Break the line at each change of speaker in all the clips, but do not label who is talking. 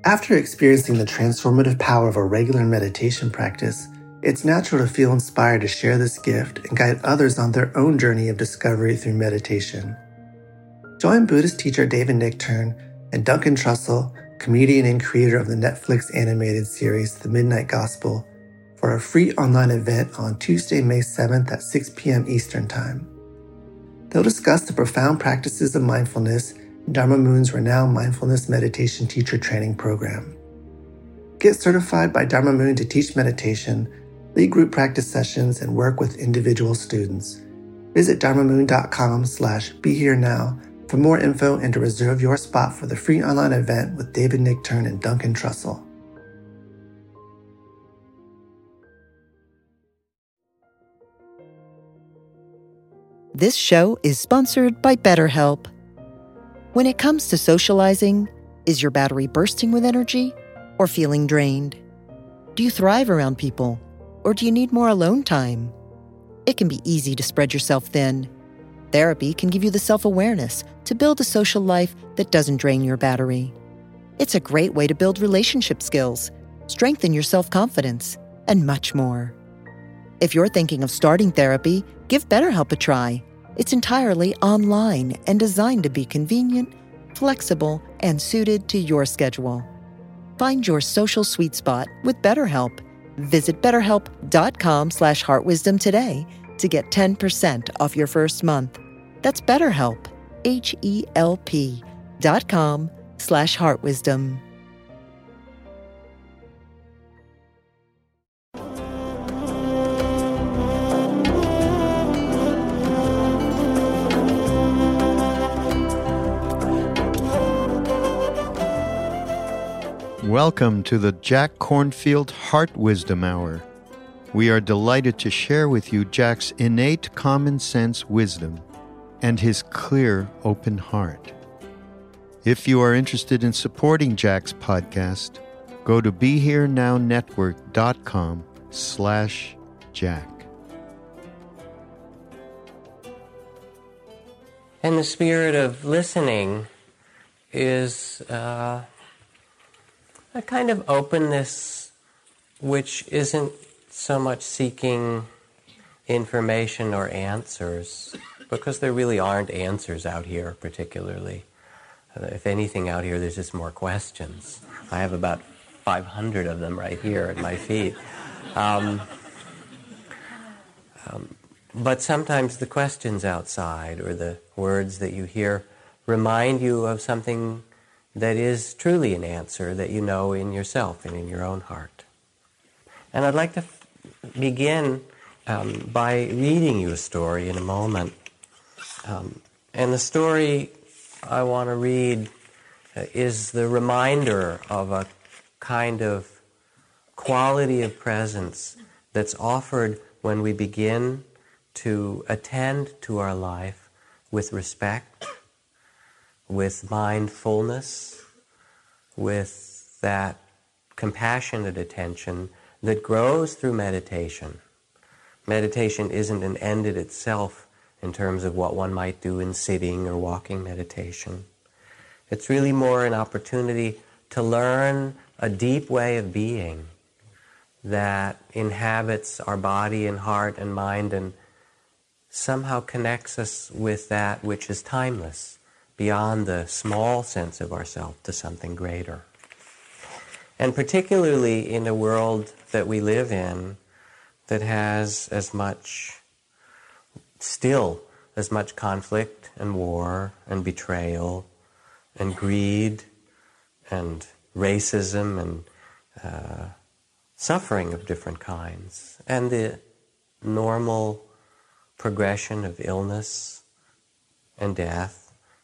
After experiencing the transformative power of a regular meditation practice, it's natural to feel inspired to share this gift and guide others on their own journey of discovery through meditation. Join Buddhist teacher David Nichtern and Duncan Trussell, comedian and creator of the Netflix animated series The Midnight Gospel, for a free online event on Tuesday, May 7th at 6 p.m. Eastern Time. They'll discuss the profound practices of mindfulness in Dharma Moon's renowned mindfulness meditation teacher training program. Get certified by Dharma Moon to teach meditation, lead group practice sessions, and work with individual students. Visit dharmamoon.com/beherenow for more info and to reserve your spot for the free online event with David Nichtern and Duncan Trussell.
This show is sponsored by BetterHelp. When it comes to socializing, is your battery bursting with energy or feeling drained? Do you thrive around people, or do you need more alone time? It can be easy to spread yourself thin. Therapy can give you the self-awareness to build a social life that doesn't drain your battery. It's a great way to build relationship skills, strengthen your self-confidence, and much more. If you're thinking of starting therapy, give BetterHelp a try. It's entirely online and designed to be convenient, flexible, and suited to your schedule. Find your social sweet spot with BetterHelp. Visit BetterHelp.com/heartwisdom today to get 10% off your first month. That's BetterHelp, HELP.com/heartwisdom.
Welcome to the Jack Kornfield Heart Wisdom Hour. We are delighted to share with you Jack's innate common sense wisdom and his clear, open heart. If you are interested in supporting Jack's podcast, go to BeHereNowNetwork.com/Jack.
And the spirit of listening is a kind of openness which isn't so much seeking information or answers, because there really aren't answers out here particularly. If anything out here, there's just more questions. I have about 500 of them right here at my feet. But sometimes the questions outside or the words that you hear remind you of something that is truly an answer that you know in yourself and in your own heart. And I'd like to begin by reading you a story in a moment. And the story I want to read is the reminder of a kind of quality of presence that's offered when we begin to attend to our life with respect, with mindfulness, with that compassionate attention that grows through meditation. Meditation isn't an end in itself in terms of what one might do in sitting or walking meditation. It's really more an opportunity to learn a deep way of being that inhabits our body and heart and mind and somehow connects us with that which is timeless, beyond the small sense of ourself to something greater. And particularly in a world that we live in that has as much conflict and war and betrayal and greed and racism and suffering of different kinds, and the normal progression of illness and death.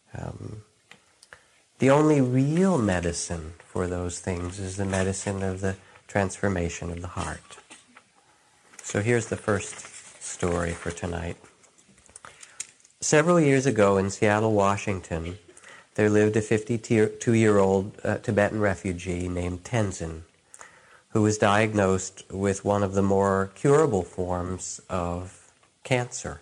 The only real medicine for those things is the medicine of the transformation of the heart. So here's the first story for tonight. Several years ago in Seattle, Washington, there lived a 52-year-old Tibetan refugee named Tenzin, who was diagnosed with one of the more curable forms of cancer.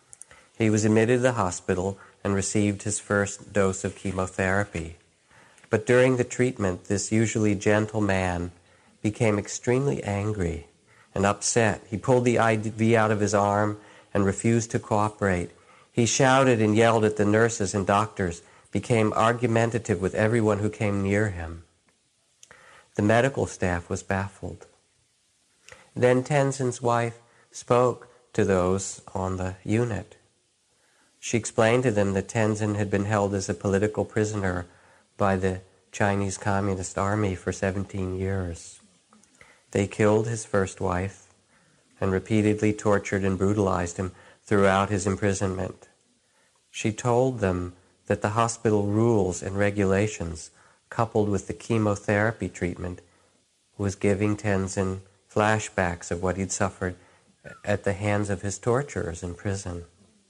He was admitted to the hospital and received his first dose of chemotherapy. But during the treatment, this usually gentle man became extremely angry and upset. He pulled the IV out of his arm and refused to cooperate. He shouted and yelled at the nurses and doctors, became argumentative with everyone who came near him. The medical staff was baffled. Then Tenzin's wife spoke to those on the unit. She explained to them that Tenzin had been held as a political prisoner by the Chinese Communist Army for 17 years. They killed his first wife and repeatedly tortured and brutalized him throughout his imprisonment. She told them that the hospital rules and regulations, coupled with the chemotherapy treatment, was giving Tenzin flashbacks of what he'd suffered at the hands of his torturers in prison.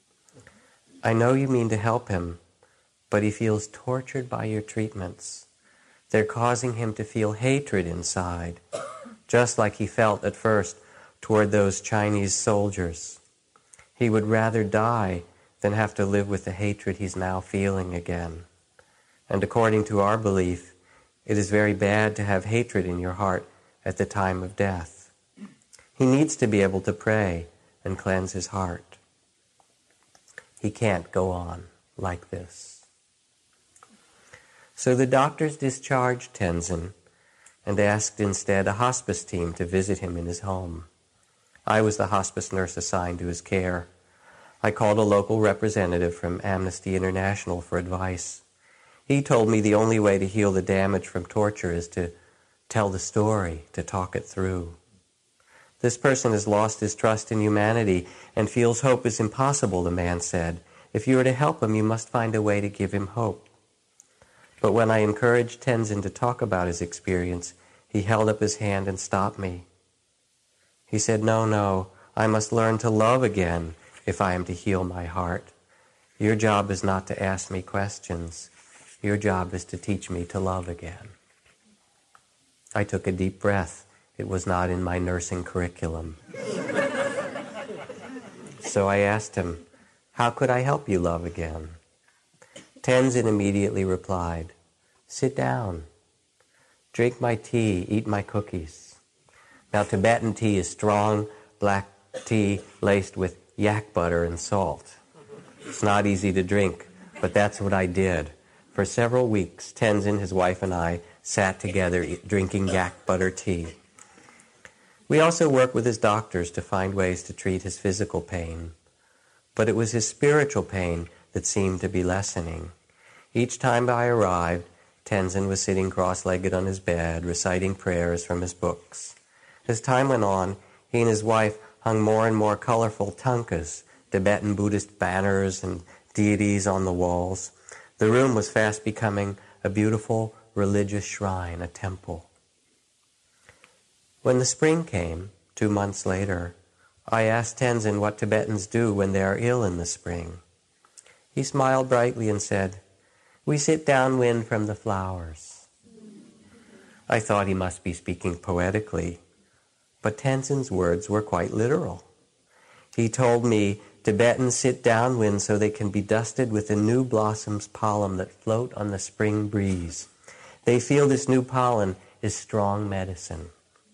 I know you mean to help him, but he feels tortured by your treatments. They're causing him to feel hatred inside, just like he felt at first toward those Chinese soldiers. He would rather die than have to live with the hatred he's now feeling again. And according to our belief, it is very bad to have hatred in your heart at the time of death. He needs to be able to pray and cleanse his heart. He can't go on like this. So the doctors discharged Tenzin and asked instead a hospice team to visit him in his home. I was the hospice nurse assigned to his care. I called a local representative from Amnesty International for advice. He told me the only way to heal the damage from torture is to tell the story, to talk it through. This person has lost his trust in humanity and feels hope is impossible, the man said. If you are to help him, you must find a way to give him hope. But when I encouraged Tenzin to talk about his experience, he held up his hand and stopped me. He said, No, I must learn to love again if I am to heal my heart. Your job is not to ask me questions. Your job is to teach me to love again. I took a deep breath. It was not in my nursing curriculum. So I asked him, how could I help you love again? Tenzin immediately replied, sit down, drink my tea, eat my cookies. Now Tibetan tea is strong black tea laced with yak butter and salt. It's not easy to drink, but that's what I did. For several weeks, Tenzin, his wife, and I sat together drinking yak butter tea. We also worked with his doctors to find ways to treat his physical pain. But it was his spiritual pain that seemed to be lessening. Each time I arrived, Tenzin was sitting cross-legged on his bed, reciting prayers from his books. As time went on, he and his wife hung more and more colorful tankas, Tibetan Buddhist banners and deities on the walls. The room was fast becoming a beautiful religious shrine, a temple. When the spring came, 2 months later, I asked Tenzin what Tibetans do when they are ill in the spring. He smiled brightly and said, we sit downwind from the flowers. I thought he must be speaking poetically, but Tenzin's words were quite literal. He told me Tibetans sit downwind so they can be dusted with the new blossoms pollen that float on the spring breeze. They feel this new pollen is strong medicine.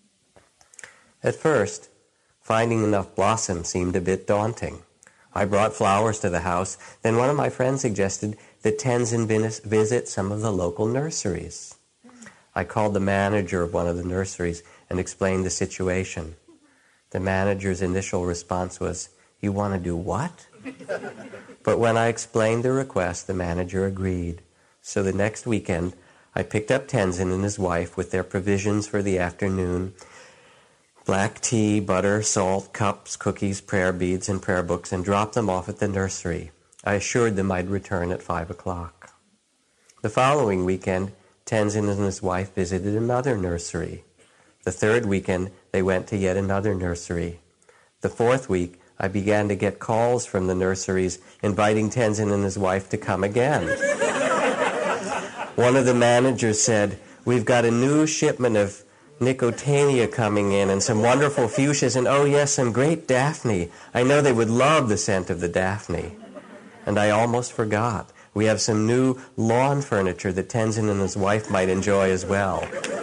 At first, finding enough blossom seemed a bit daunting. I brought flowers to the house. Then one of my friends suggested that Tenzin visit some of the local nurseries. I called the manager of one of the nurseries and explained the situation. The manager's initial response was, you want to do what? But when I explained the request, the manager agreed. So the next weekend, I picked up Tenzin and his wife with their provisions for the afternoon, black tea, butter, salt, cups, cookies, prayer beads, and prayer books, and dropped them off at the nursery. I assured them I'd return at 5 o'clock. The following weekend, Tenzin and his wife visited another nursery. The third weekend, they went to yet another nursery. The fourth week, I began to get calls from the nurseries inviting Tenzin and his wife to come again. One of the managers said, we've got a new shipment of Nicotiana coming in and some wonderful fuchsias and, oh yes, some great Daphne. I know they would love the scent of the Daphne. And I almost forgot. We have some new lawn furniture that Tenzin and his wife might enjoy as well.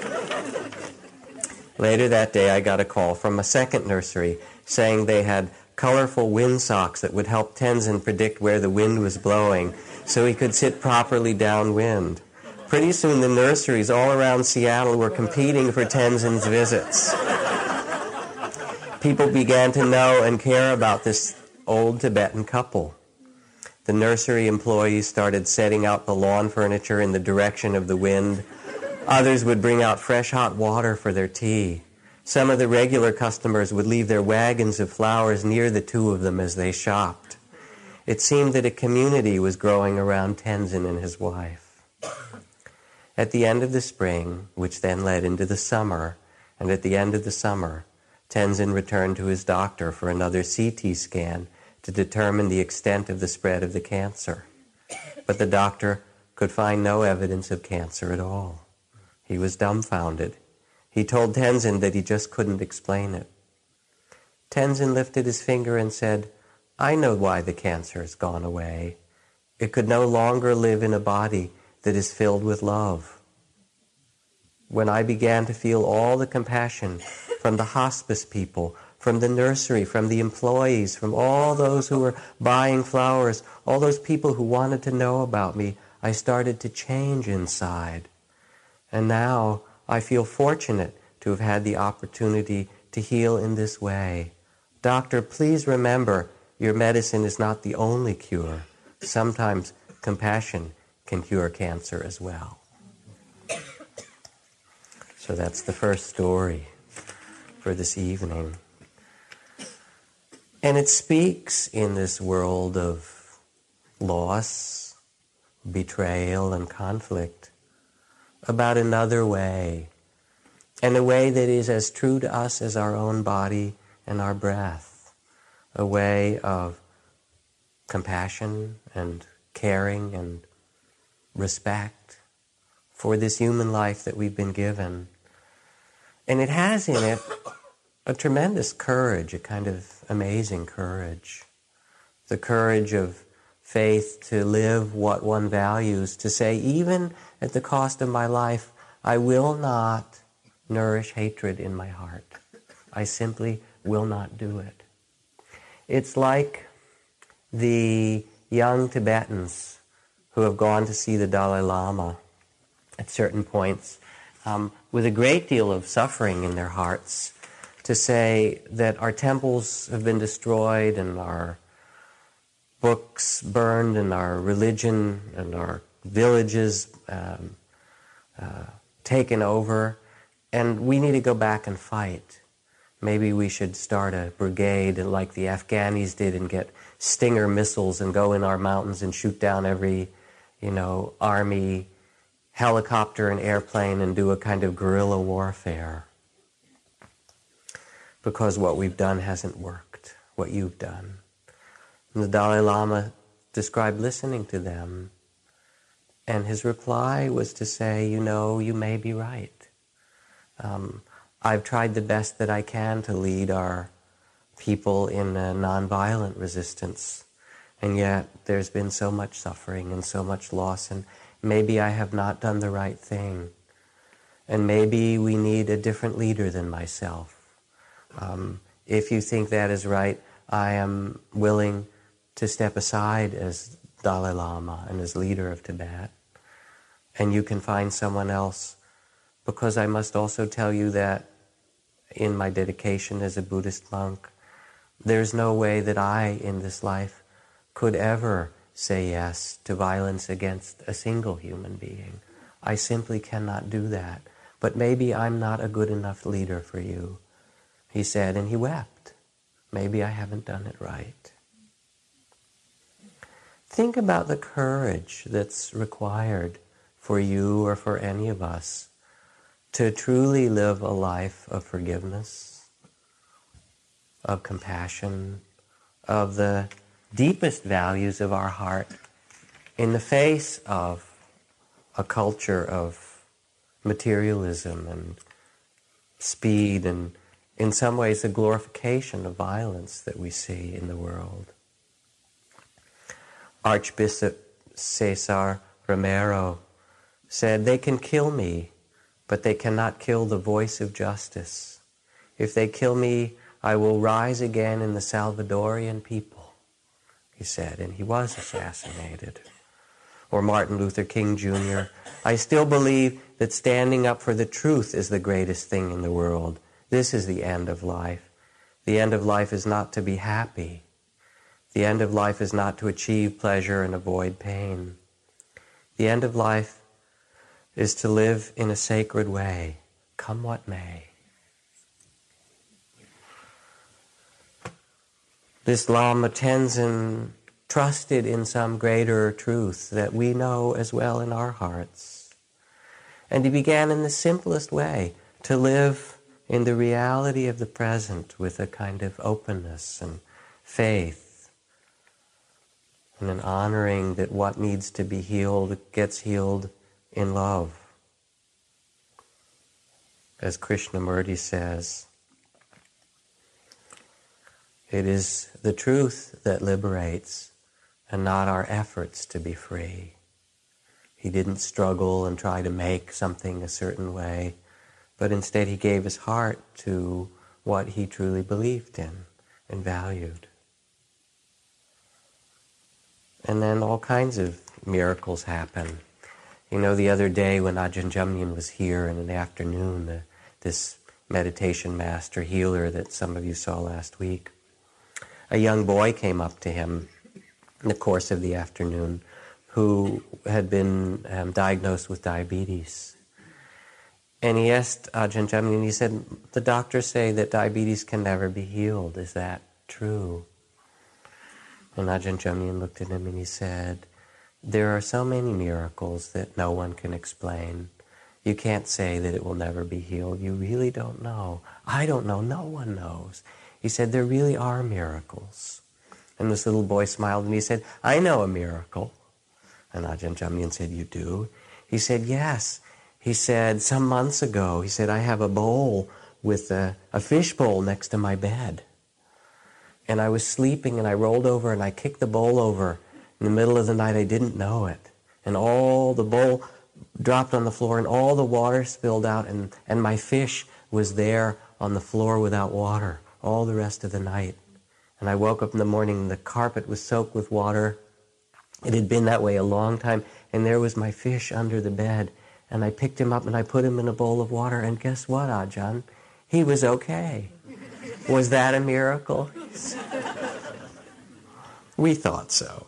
Later that day, I got a call from a second nursery saying they had colorful wind socks that would help Tenzin predict where the wind was blowing so he could sit properly downwind. Pretty soon, the nurseries all around Seattle were competing for Tenzin's visits. People began to know and care about this old Tibetan couple. The nursery employees started setting out the lawn furniture in the direction of the wind. Others would bring out fresh hot water for their tea. Some of the regular customers would leave their wagons of flowers near the two of them as they shopped. It seemed that a community was growing around Tenzin and his wife. At the end of the spring, which then led into the summer, and at the end of the summer, Tenzin returned to his doctor for another CT scan to determine the extent of the spread of the cancer. But the doctor could find no evidence of cancer at all. He was dumbfounded. He told Tenzin that he just couldn't explain it. Tenzin lifted his finger and said, "I know why the cancer has gone away. It could no longer live in a body that is filled with love." When I began to feel all the compassion from the hospice people, from the nursery, from the employees, from all those who were buying flowers, all those people who wanted to know about me, I started to change inside. And now I feel fortunate to have had the opportunity to heal in this way. Doctor, please remember, your medicine is not the only cure. Sometimes compassion can cure cancer as well. So that's the first story for this evening. And it speaks in this world of loss, betrayal, and conflict about another way, and a way that is as true to us as our own body and our breath, a way of compassion and caring and respect for this human life that we've been given. And it has in it a tremendous courage, a kind of amazing courage. The courage of faith to live what one values, to say, even at the cost of my life, I will not nourish hatred in my heart. I simply will not do it. It's like the young Tibetans who have gone to see the Dalai Lama at certain points with a great deal of suffering in their hearts, to say that our temples have been destroyed and our books burned and our religion and our villages taken over, and we need to go back and fight. Maybe we should start a brigade like the Afghanis did and get Stinger missiles and go in our mountains and shoot down every, army helicopter and airplane and do a kind of guerrilla warfare. Because what we've done hasn't worked, what you've done. And the Dalai Lama described listening to them, and his reply was to say, you may be right. I've tried the best that I can to lead our people in a nonviolent resistance, and yet there's been so much suffering and so much loss, and maybe I have not done the right thing, and maybe we need a different leader than myself. If you think that is right, I am willing to step aside as Dalai Lama and as leader of Tibet, and you can find someone else, because I must also tell you that in my dedication as a Buddhist monk, there's no way that I, in this life, could ever say yes to violence against a single human being. I simply cannot do that. But maybe I'm not a good enough leader for you, he said, and he wept. Maybe I haven't done it right. Think about the courage that's required for you or for any of us to truly live a life of forgiveness, of compassion, of the deepest values of our heart in the face of a culture of materialism and speed and, in some ways, a glorification of violence that we see in the world. Archbishop Cesar Romero, said, "They can kill me, but they cannot kill the voice of justice. If they kill me, I will rise again in the Salvadorian people," he said, and he was assassinated. Or Martin Luther King Jr., "I still believe that standing up for the truth is the greatest thing in the world. This is the end of life. The end of life is not to be happy. The end of life is not to achieve pleasure and avoid pain. The end of life is to live in a sacred way, come what may." This Lama Tenzin trusted in some greater truth that we know as well in our hearts. And he began in the simplest way to live in the reality of the present with a kind of openness and faith, and an honoring that what needs to be healed gets healed in love. As Krishnamurti says, it is the truth that liberates and not our efforts to be free. He didn't struggle and try to make something a certain way, but instead he gave his heart to what he truly believed in and valued. And then all kinds of miracles happen. You know, the other day when Ajahn Jumnien was here in the afternoon, this meditation master healer that some of you saw last week, a young boy came up to him in the course of the afternoon who had been diagnosed with diabetes. And he asked Ajahn Jumnien, he said, "The doctors say that diabetes can never be healed. Is that true?" And Ajahn Jumnien looked at him and he said, "There are so many miracles that no one can explain. You can't say that it will never be healed. You really don't know. I don't know. No one knows." He said, "There really are miracles." And this little boy smiled and he said, "I know a miracle." And Ajahn Jumnien said, "You do?" He said, "Yes." He said, "Some months ago," he said, "I have a bowl with a fish bowl next to my bed. And I was sleeping and I rolled over and I kicked the bowl over. In the middle of the night, I didn't know it. And all the bowl dropped on the floor and all the water spilled out and my fish was there on the floor without water all the rest of the night. And I woke up in the morning and the carpet was soaked with water. It had been that way a long time. And there was my fish under the bed. And I picked him up and I put him in a bowl of water. And guess what, Ajahn? He was okay." Was that a miracle? We thought so.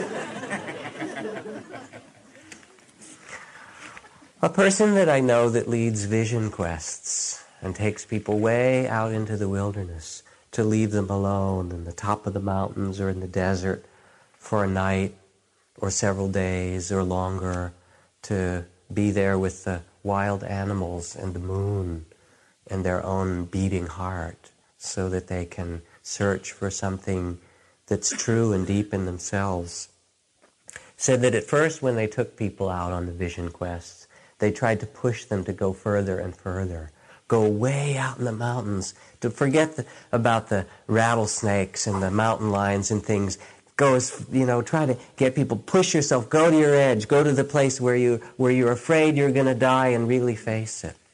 A person that I know that leads vision quests and takes people way out into the wilderness to leave them alone in the top of the mountains or in the desert for a night or several days or longer, to be there with the wild animals and the moon and their own beating heart, so that they can search for something that's true and deep in themselves. Said that at first when they took people out on the vision quests, they tried to push them to go further and further, go way out in the mountains, to forget about the rattlesnakes and the mountain lions and things. Go, try to get people, push yourself, go to your edge, go to the place where you're afraid you're going to die and really face it.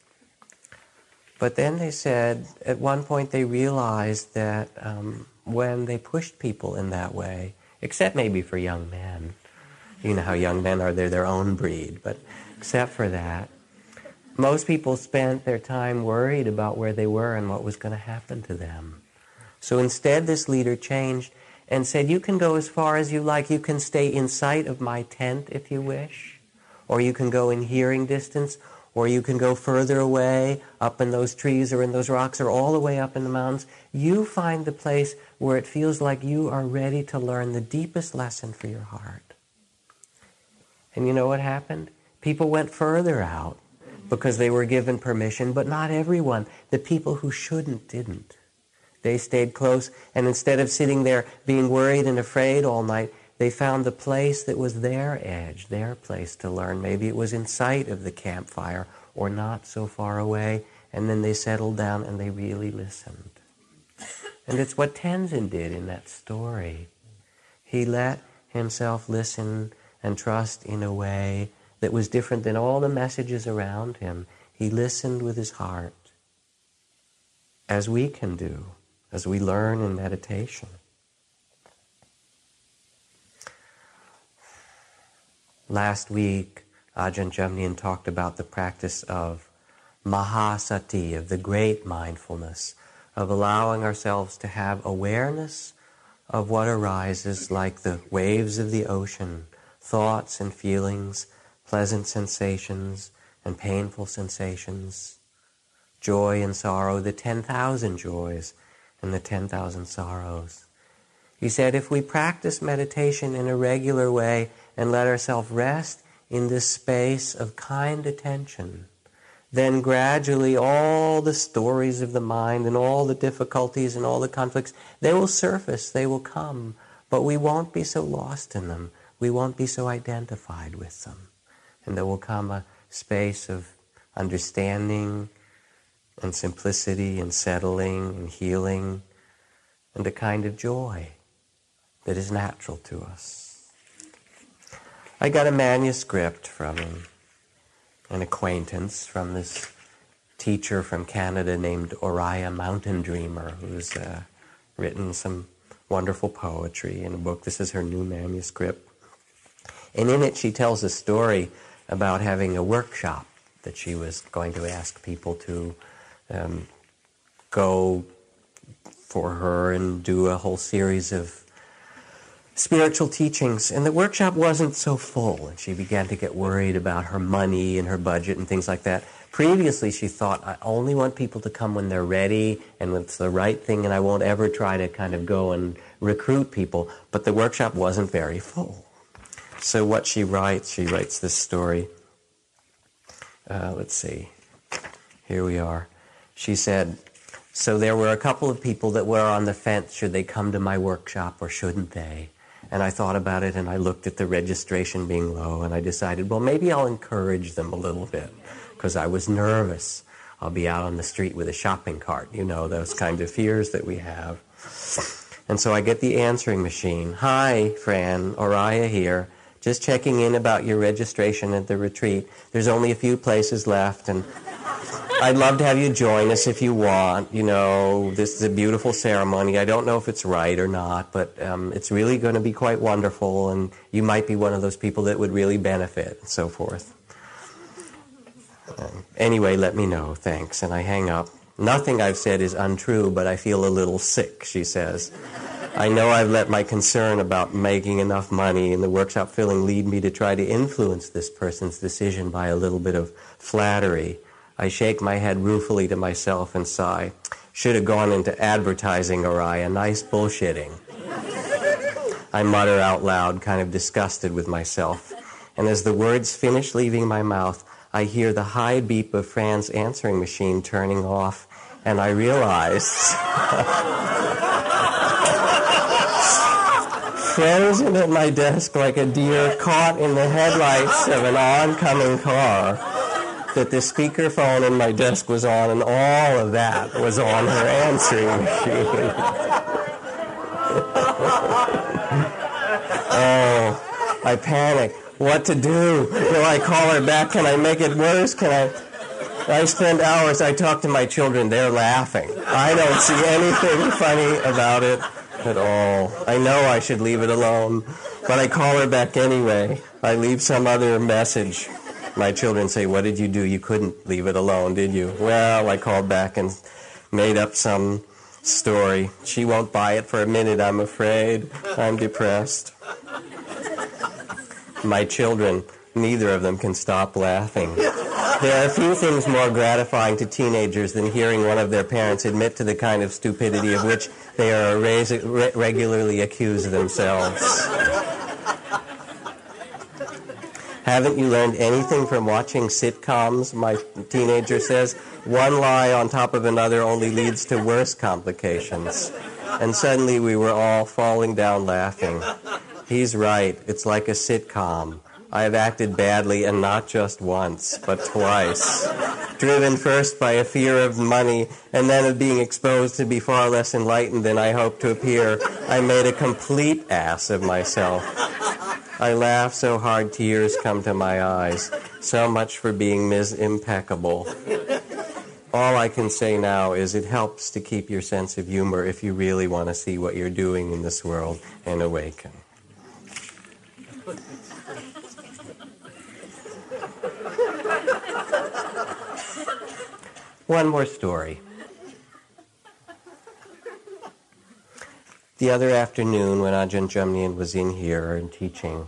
But then they said, at one point they realized that when they pushed people in that way, except maybe for young men, you know how young men are, they're their own breed, but except for that, most people spent their time worried about where they were and what was going to happen to them. So instead, this leader changed and said, "You can go as far as you like. You can stay in sight of my tent if you wish, or you can go in hearing distance, or you can go further away, up in those trees or in those rocks or all the way up in the mountains. You find the place where it feels like you are ready to learn the deepest lesson for your heart." And you know what happened? People went further out because they were given permission, but not everyone. The people who shouldn't didn't. They stayed close, and instead of sitting there being worried and afraid all night, they found the place that was their edge, their place to learn. Maybe it was in sight of the campfire or not so far away, and then they settled down and they really listened. And it's what Tenzin did in that story. He let himself listen and trust in a way that was different than all the messages around him. He listened with his heart, as we can do, as we learn in meditation. Last week, Ajahn Jamnian talked about the practice of Mahasati, of the great mindfulness, of allowing ourselves to have awareness of what arises like the waves of the ocean, thoughts and feelings, pleasant sensations and painful sensations, joy and sorrow, the 10,000 joys and the 10,000 sorrows. He said if we practice meditation in a regular way and let ourselves rest in this space of kind attention, then gradually all the stories of the mind and all the difficulties and all the conflicts, they will surface, they will come, but we won't be so lost in them. We won't be so identified with them. And there will come a space of understanding and simplicity and settling and healing and a kind of joy that is natural to us. I got a manuscript from an acquaintance, from this teacher from Canada named Oriah Mountain Dreamer, who's written some wonderful poetry in a book. This is her new manuscript. And in it she tells a story about having a workshop that she was going to ask people to go for her and do a whole series of spiritual teachings. And the workshop wasn't so full, and she began to get worried about her money and her budget and things like that. Previously she thought, I only want people to come when they're ready and when it's the right thing, and I won't ever try to kind of go and recruit people. But the workshop wasn't very full. So what she writes this story. Let's see. Here we are. She said, so there were a couple of people that were on the fence, should they come to my workshop or shouldn't they? And I thought about it, and I looked at the registration being low, and I decided, well, maybe I'll encourage them a little bit, because I was nervous. I'll be out on the street with a shopping cart, you know, those kind of fears that we have. And so I get the answering machine. Hi, Fran, Oriah here. Just checking in about your registration at the retreat. There's only a few places left, and I'd love to have you join us if you want. You know, this is a beautiful ceremony. I don't know if it's right or not, but it's really going to be quite wonderful, and you might be one of those people that would really benefit, and so forth. Anyway, let me know. Thanks. And I hang up. Nothing I've said is untrue, but I feel a little sick, she says. I know I've let my concern about making enough money in the workshop filling lead me to try to influence this person's decision by a little bit of flattery. I shake my head ruefully to myself and sigh. Should have gone into advertising, Oriah. Nice bullshitting. I mutter out loud, kind of disgusted with myself. And as the words finish leaving my mouth, I hear the high beep of Fran's answering machine turning off, and I realize frozen at my desk like a deer caught in the headlights of an oncoming car, that the speakerphone in my desk was on, and all of that was on her answering machine. Oh, I panic. What to do? Will I call her back? Can I make it worse? I spend hours, I talk to my children, they're laughing. I don't see anything funny about it at all. I know I should leave it alone, but I call her back anyway. I leave some other message. My children say, what did you do? You couldn't leave it alone, did you? Well, I called back and made up some story. She won't buy it for a minute, I'm afraid. I'm depressed. My children, neither of them can stop laughing. There are few things more gratifying to teenagers than hearing one of their parents admit to the kind of stupidity of which they are regularly accused themselves. Haven't you learned anything from watching sitcoms? My teenager says. One lie on top of another only leads to worse complications. And suddenly we were all falling down laughing. He's right. It's like a sitcom. I have acted badly, and not just once, but twice. Driven first by a fear of money, and then of being exposed to be far less enlightened than I hoped to appear, I made a complete ass of myself. I laugh so hard tears come to my eyes. So much for being impeccable. All I can say now is it helps to keep your sense of humor if you really want to see what you're doing in this world and awaken. One more story. The other afternoon when Ajahn Jamnian was in here and teaching,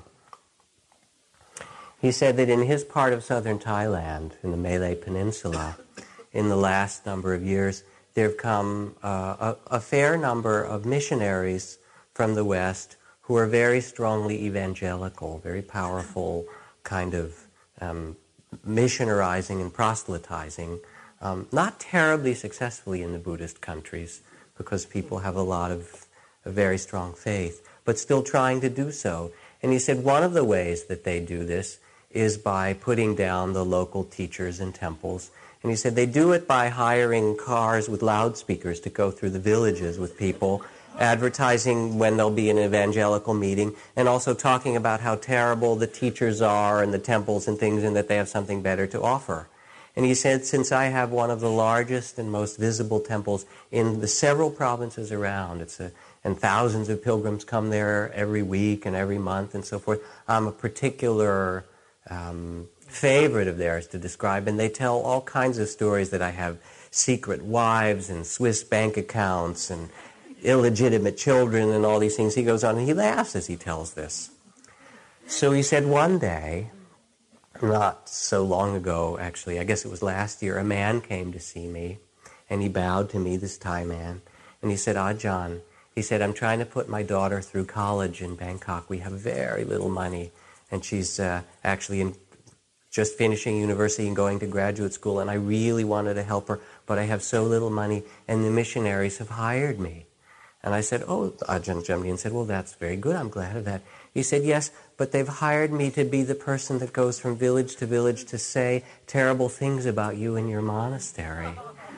he said that in his part of southern Thailand, in the Malay Peninsula, in the last number of years, there have come a fair number of missionaries from the West who are very strongly evangelical, very powerful kind of missionarizing and proselytizing, not terribly successfully in the Buddhist countries because people have a very strong faith, but still trying to do so. And he said one of the ways that they do this is by putting down the local teachers in temples. And he said they do it by hiring cars with loudspeakers to go through the villages with people, advertising when there'll be an evangelical meeting, and also talking about how terrible the teachers are and the temples and things, and that they have something better to offer. And he said, since I have one of the largest and most visible temples in the several provinces around, and thousands of pilgrims come there every week and every month and so forth, I'm a particular favorite of theirs to describe, and they tell all kinds of stories that I have secret wives and Swiss bank accounts and illegitimate children and all these things. He goes on and he laughs as he tells this. So he said one day, not so long ago actually, I guess it was last year, a man came to see me and he bowed to me, this Thai man, and he said, Ajahn, he said, I'm trying to put my daughter through college in Bangkok. We have very little money, and she's actually just finishing university and going to graduate school, and I really wanted to help her, but I have so little money, and the missionaries have hired me. And I said, oh, Ajahn Jamnian said, well, that's very good. I'm glad of that. He said, yes, but they've hired me to be the person that goes from village to say terrible things about you in your monastery.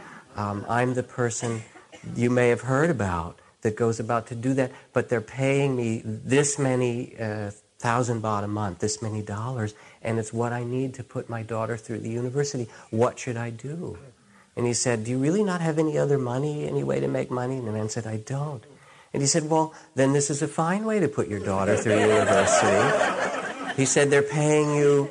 I'm the person you may have heard about that goes about to do that, but they're paying me this many 1,000 baht a month, this many dollars, and it's what I need to put my daughter through the university. What should I do? And he said, do you really not have any other money, any way to make money? And the man said, I don't. And he said, well, then this is a fine way to put your daughter through university. He said, they're paying you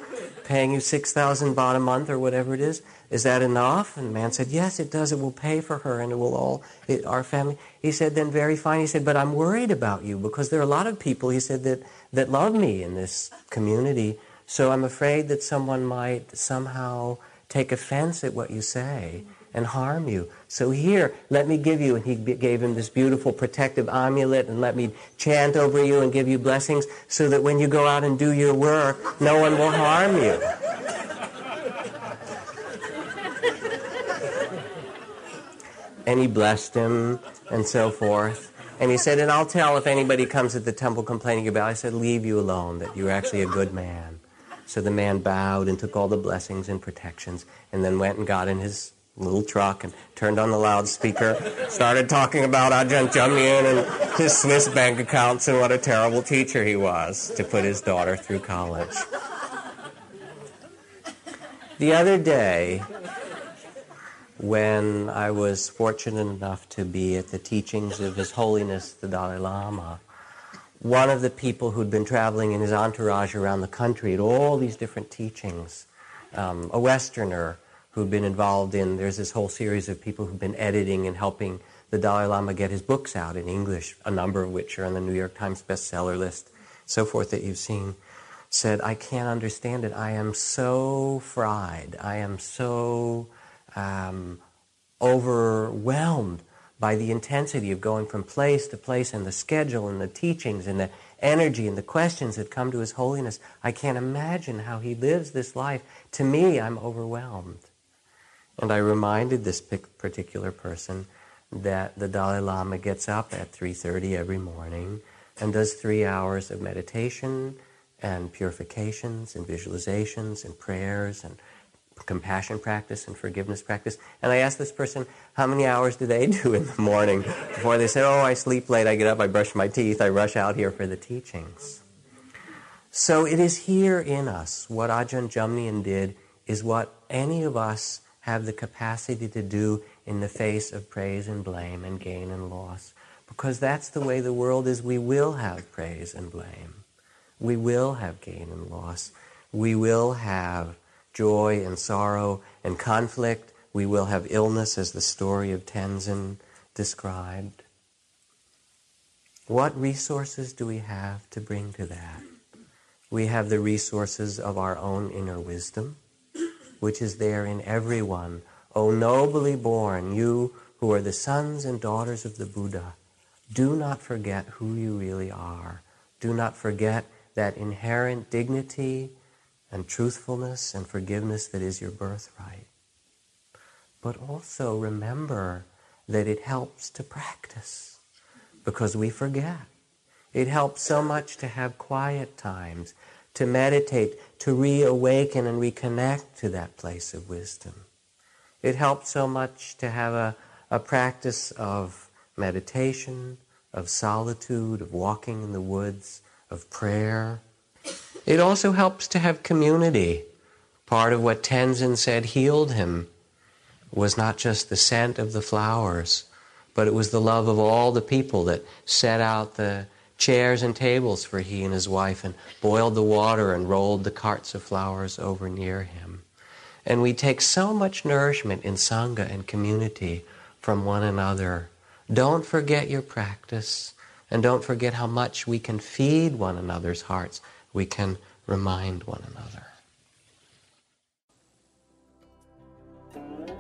6,000 baht a month or whatever it is. Is that enough? And the man said, yes, it does. It will pay for her and it will our family. He said, then very fine. He said, but I'm worried about you because there are a lot of people, he said, that love me in this community. So I'm afraid that someone might somehow take offense at what you say and harm you. So here, let me give you, and he gave him this beautiful protective amulet, and let me chant over you and give you blessings so that when you go out and do your work, no one will harm you. And he blessed him and so forth. And he said, and I'll tell if anybody comes at the temple complaining about it. I said, leave you alone, that you're actually a good man. So the man bowed and took all the blessings and protections and then went and got in his little truck and turned on the loudspeaker, started talking about Ajahn Jamnian and his Swiss bank accounts and what a terrible teacher he was to put his daughter through college. The other day, when I was fortunate enough to be at the teachings of His Holiness the Dalai Lama, one of the people who'd been traveling in his entourage around the country at all these different teachings, a Westerner who'd been involved in, there's this whole series of people who've been editing and helping the Dalai Lama get his books out in English, a number of which are on the New York Times bestseller list, so forth that you've seen, said, I can't understand it. I am so fried. I am so overwhelmed by the intensity of going from place to place and the schedule and the teachings and the energy and the questions that come to His Holiness. I can't imagine how he lives this life. To me, I'm overwhelmed. And I reminded this particular person that the Dalai Lama gets up at 3:30 every morning and does 3 hours of meditation and purifications and visualizations and prayers and compassion practice and forgiveness practice. And I asked this person, how many hours do they do in the morning? Before they said, oh, I sleep late, I get up, I brush my teeth, I rush out here for the teachings. So it is here in us. What Ajahn Jumnian did is what any of us have the capacity to do in the face of praise and blame and gain and loss. Because that's the way the world is. We will have praise and blame. We will have gain and loss. We will have joy and sorrow and conflict. We will have illness, as the story of Tenzin described. What resources do we have to bring to that? We have the resources of our own inner wisdom, which is there in everyone. O nobly born, you who are the sons and daughters of the Buddha, do not forget who you really are. Do not forget that inherent dignity and truthfulness and forgiveness that is your birthright. But also remember that it helps to practice, because we forget. It helps so much to have quiet times, to meditate, to reawaken and reconnect to that place of wisdom. It helps so much to have a practice of meditation, of solitude, of walking in the woods, of prayer. It also helps to have community. Part of what Tenzin said healed him was not just the scent of the flowers, but it was the love of all the people that set out the chairs and tables for he and his wife and boiled the water and rolled the carts of flowers over near him. And we take so much nourishment in Sangha and community from one another. Don't forget your practice, and don't forget how much we can feed one another's hearts. We can remind one another.